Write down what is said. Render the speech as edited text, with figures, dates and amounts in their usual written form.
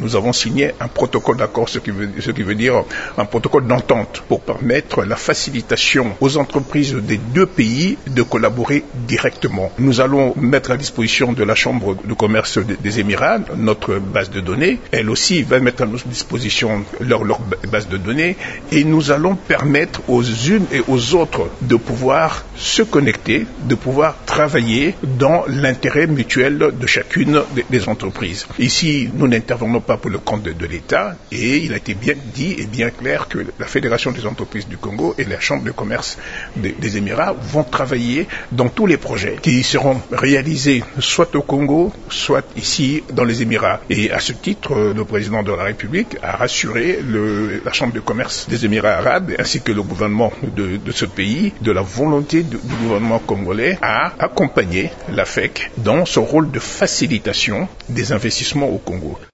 nous avons signé un protocole d'accord, ce qui veut dire un protocole d'entente pour permettre la facilitation aux entreprises des deux pays de collaborer directement. Nous allons mettre à disposition de la Chambre de commerce des Émirats notre base de données. Elle aussi va mettre à notre disposition leur base de données et nous allons permettre aux unes et aux autres de pouvoir se connecter, de pouvoir travailler dans l'intérêt mutuel de chacune des entreprises. Ici, nous n'intervenons pas pour le compte de l'État et il a été bien dit et bien clair que la Fédération des entreprises du Congo et la Chambre de commerce des Émirats vont travailler dans tous les projets qui seront réalisés soit au Congo, soit ici dans les Émirats. Et à ce titre, le président de la République a rassuré la Chambre de commerce des Émirats arabes ainsi que le gouvernement de ce pays de la volonté du gouvernement congolais à accompagner l'AFEC dans son rôle de facilitation des investissements au Congo.